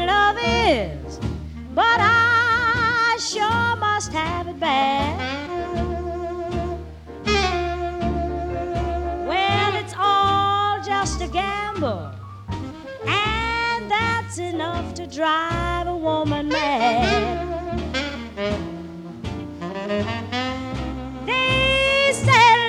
love is, but I sure must have it bad. Well, it's all just a gamble, and that's enough to drive a woman mad.